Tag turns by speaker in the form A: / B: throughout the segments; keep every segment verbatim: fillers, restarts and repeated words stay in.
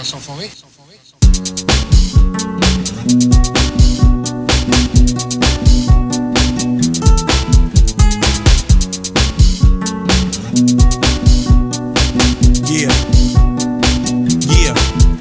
A: Vincent Fanvé.
B: Yeah. Yeah.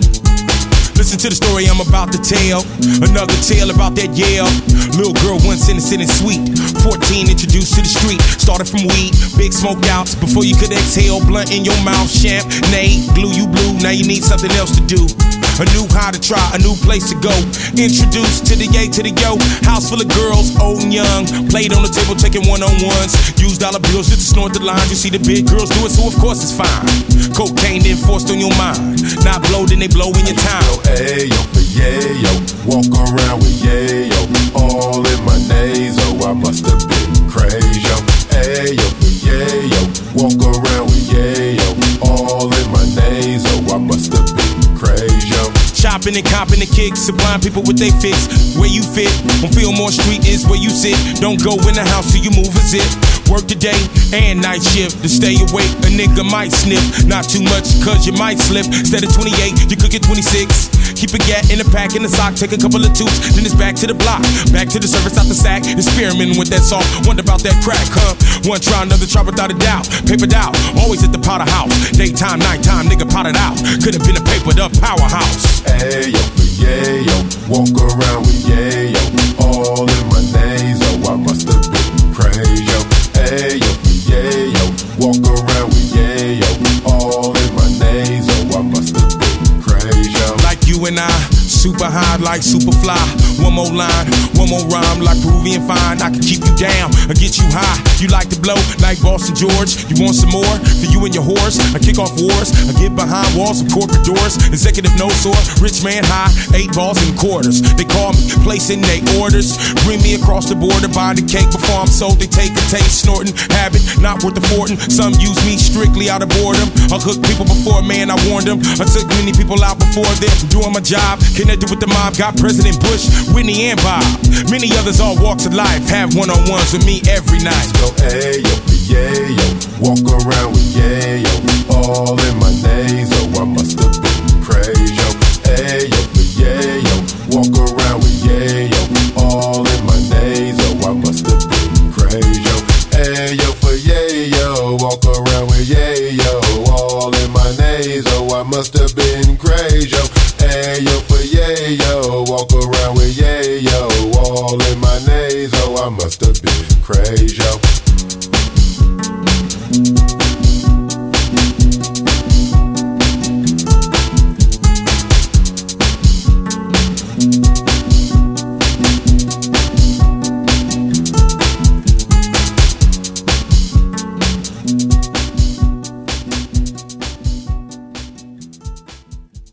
B: Listen to the story I'm about to tell. Another tale about that Yale. Little girl once innocent and sweet. fourteen introduced to the street. Started from weed, big smoke outs. Before you could exhale, blunt in your mouth. Champagne, glue you blue. Now you need something else to do. A new how to try, a new place to go. Introduced to the yay, to the yo. House full of girls, old and young. Played on the table, taking one-on-ones. Used dollar bills just to snort the lines. You see the big girls do it, so of course it's fine. Cocaine then forced on your mind. Not blow, then they blow in your time.
C: Ayo, for yayo, walk around with yayo, all in my nasal. I must have been crazy. Ayo, for yayo, walk around with yayo, all in my nasal. I must have been crazy.
B: Chopping and copping the kicks, supplying people with they fix. Where you fit, on Fillmore Street is where you sit. Don't go in the house till you move a zip. Work the day and night shift. To stay awake, a nigga might sniff. Not too much, cause you might slip. Instead of twenty-eight, you could get twenty-six. Keep a gat in the pack, in the sock, take a couple of toots. Then it's back to the block, back to the surface out the sack. Experimenting with that salt, wonder about that crack, huh? One try, another try without a doubt. Papered out, always at the powder house. Daytime, nighttime, nigga potted out. Could have been a papered up powerhouse.
C: Ayo, for yayo, walk around with yayo, all in my nasal. I must have been crazy. Ayo, for yayo, walk around with yayo, all in my nasal. I must have been crazy.
B: Like you and I, super high like Superfly. One more line, one more rhyme like Peruvian fine. I can keep you down or get you high. You like to blow like Boston George. You want some more for you and your horse? I kick off wars. I get behind walls of corporate doors. Executive no sore, rich man high, eight balls and quarters. They call me, placing they orders. Bring me across the border, buy the cake before I'm sold. They take a taste, snorting, habit, not worth affording. Some use me strictly out of boredom. I hook people before, man, I warned them. I took many people out before them. Doing my job, connected with the mob. Got President Bush, Whitney and Bob. Many others all walks of life. Have one-on-ones with me every night.
C: Go ayo, for yayo, walk around with yayo, all in my nasal. I must have been crazy. Ayo, for yayo, walk around with yayo, all in my nasal. I must have been crazy. Ayo, for yayo, walk around with yayo, all in my nasal. I must have been crazy. Ayo, for yayo, walk around with yayo, all in my nasal. I must have been crazy.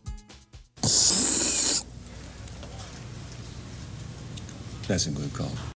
D: That's a good call.